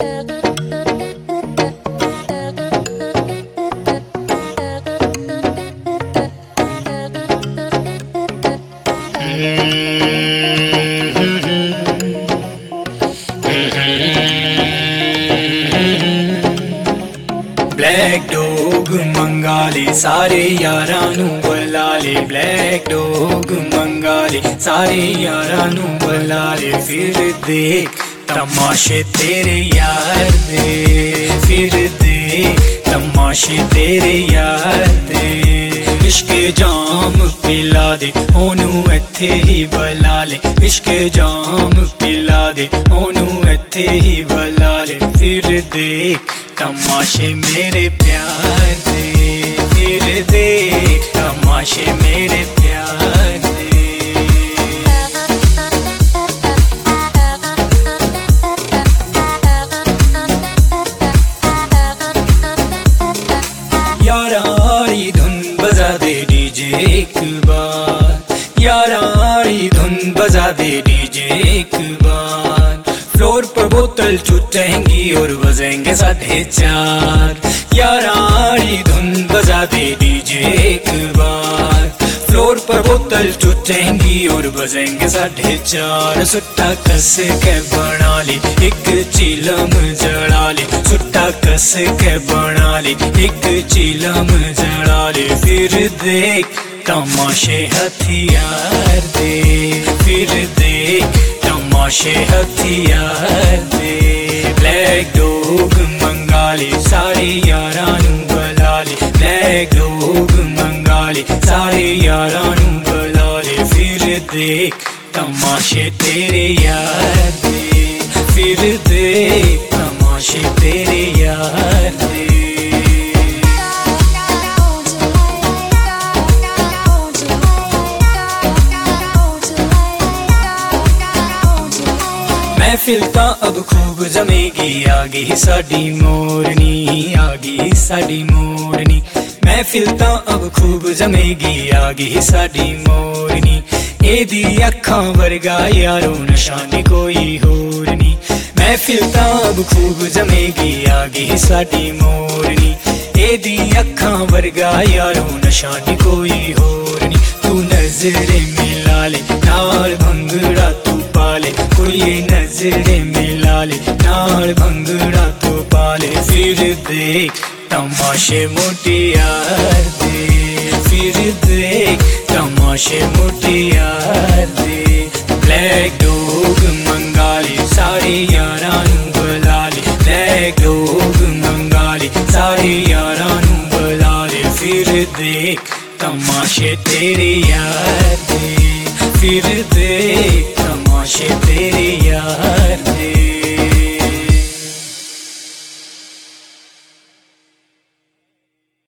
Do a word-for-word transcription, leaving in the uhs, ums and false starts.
Black dog मंगा ले सारे यारां नू बुला ले, ब्लैक डॉग मंगा ले सारे यारां नू बुला ले। फिर देख तमाशे तेरे यार दे, फिर देख तमाशे तेरे यार दे। इश्क जाम पिला दे ओनू इत्थे ही बुला ले, इश्क जाम पिला दे ओनू इत्थे ही बुला ले। फिर देख तमाशे मेरे प्यार दे, फिर देख तमाशे मेरे प्यार दे। यारारी धुन बजा दे डीजे एक बार, यारारी धुन बजा दे डीजे एक बार। फ्लोर पर बोतल छूटेंगी और बजेंगे साढ़े चार। यारारी धुन बजा दे डीजे एक बार, फ्लोर पर बोतल छूटेंगी और बजेंगे साढ़े चार। सुट्टा कस के बना ले एक चिलम जड़ा ले, सुट्टा कस के बना ले एक चिलम जड़ा ले। फिर देख तमाशे हथियार दे, फिर देख तमाशे हथियार दे। ब्लैक डॉग मंगा ले सारे यारां नू बुला ले, ब्लैक डॉग मंगा ले सारे यारां नू बुला ले। फिर देख तमाशे तेरे यार दे, फिर देख तमाशे तेरे यार दे। महफिल तां अब खूब जमेगी, आगी साडी मोरनी, आगी साडी मोरनी। महफिल तां अब खूब जमेगी, आगी साडी मोरनी। एदी अखां वर्गा यारो निशानी कोई होर नी। महफिल तां अब खूब जमेगी, आगी साडी मोरनी। एदी अखां वर्गा यारो निशानी कोई होर नी। तू नजरे मिला ले नाल भंगड़ा तू पाले, कुड़िए नजरे मिला ले नाल भंगड़ा तू पाले। फिर देख तमाशे मुटियार दे, फिर देख तमाशे मुटियार दे। ब्लैक डॉग मंगा ले सारे यारां नू बुला ले, ब्लैक डॉग मंगा ले सारे यारां नू बुला ले। फिर देख तमाशे तेरे यार दे, फिर देख तमाशे तेरे यार दे।